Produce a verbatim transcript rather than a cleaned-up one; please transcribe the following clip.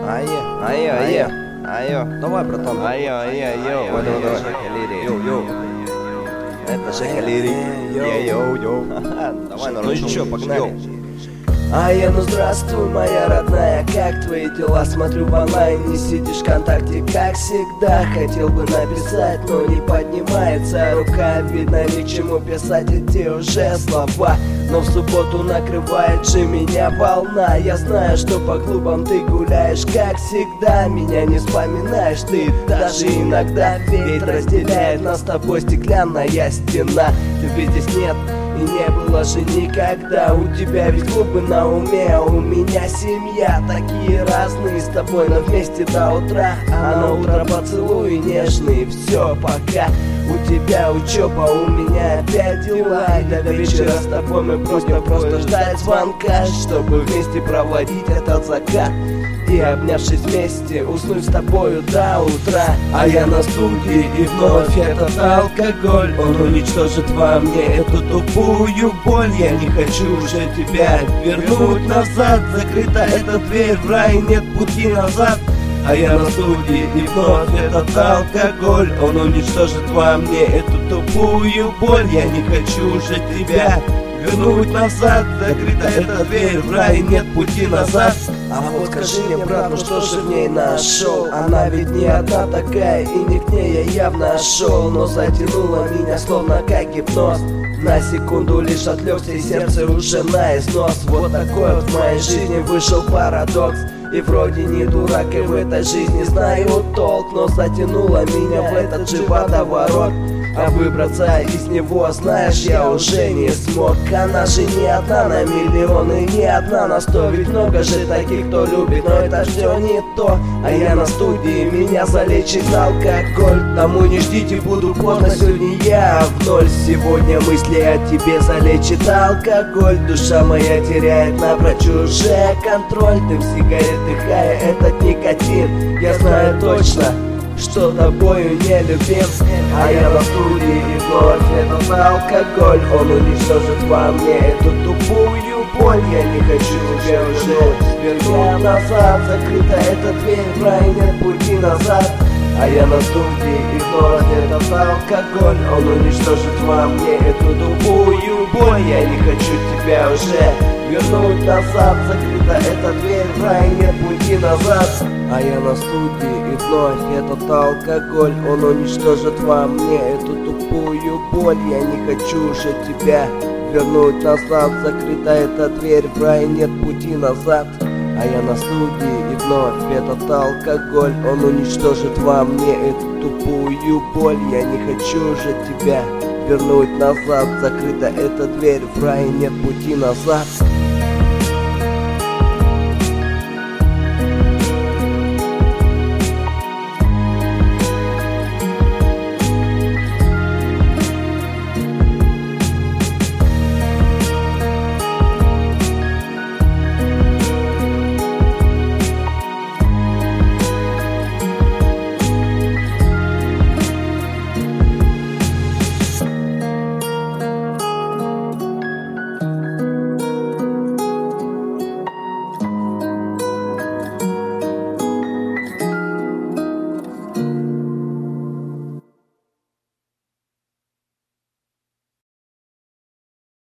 Ае, ае, ае, ае. Давай, братан. Ае, ае, ае. Давай, давай, давай. Йоу, йоу. Это Жека Лирик. Йоу, йоу. Давай, ну что, погнали. Ая, ну здравствуй, моя родная, как твои дела? Смотрю в онлайн, не сидишь ВКонтакте, как всегда. Хотел бы написать, но не поднимается рука. Видно, ни к чему писать эти уже слова. Но в субботу накрывает же меня волна. Я знаю, что по клубам ты гуляешь, как всегда. Меня не вспоминаешь ты даже иногда. Ведь разделяет нас с тобой стеклянная стена. Любви здесь нет и не было же никогда. У тебя ведь клубы на уме, а у меня семья. Такие разные с тобой, но вместе до утра. А на утро поцелуи нежные, все, пока. У тебя учеба, у меня опять дела. И до вечера с тобой мы просто просто ждать звонка, чтобы вместе проводить этот закат. И обнявшись вместе, уснуть с тобою до утра. А я на студии, и вновь этот алкоголь. Он уничтожит во мне эту тупую боль. Я не хочу уже тебя вернуть назад. Закрыта эта дверь, в рай нет пути назад. А я на студии, и вновь этот алкоголь. Он уничтожит во мне эту тупую боль. Я не хочу уже тебя вернуть назад. Закрыта эта дверь, в рай нет пути назад. А вот скажи мне, брат, ну что же в ней нашел? Она ведь не одна такая, и не к ней я явно шел. Но затянула меня словно как гипноз. На секунду лишь отвлекся, и сердце уже на износ. Вот такой вот в моей жизни вышел парадокс. И вроде не дурак, и в этой жизни знаю толк. Но затянула меня в этот же водоворот. А выбраться из него, знаешь, я уже не смог. Она же не одна на миллион и не одна на сто. Ведь много же таких, кто любит, но это все не то. А я на студии, меня залечит алкоголь. Тому не ждите, буду поздно, сегодня я в ноль. Сегодня мысли о тебе залечит алкоголь. Душа моя теряет напрочь уже контроль. Дым сигарет, дыхая этот никотин. Я знаю точно, что тобою не любим. А я на студии, и вновь этот алкоголь. Он уничтожит во мне эту тупую боль. Я не хочу уже уже вернуть назад. Закрыта эта дверь, в рай нет пути назад. А я на студии, и вновь этот алкоголь. Он уничтожит во мне эту тупую боль. Я не хочу тебя уже вернуть назад. Закрыта эта дверь, в рай нет пути назад. А я на студии, и вновь этот алкоголь. Он уничтожит во мне эту тупую боль. Я не хочу уже тебя вернуть назад. Закрыта эта дверь, в рай нет пути назад. А я на студии, и вновь этот алкоголь. Он уничтожит во мне эту тупую боль. Я не хочу уже тебя вернуть назад. Закрыта эта дверь, в рай нет пути назад.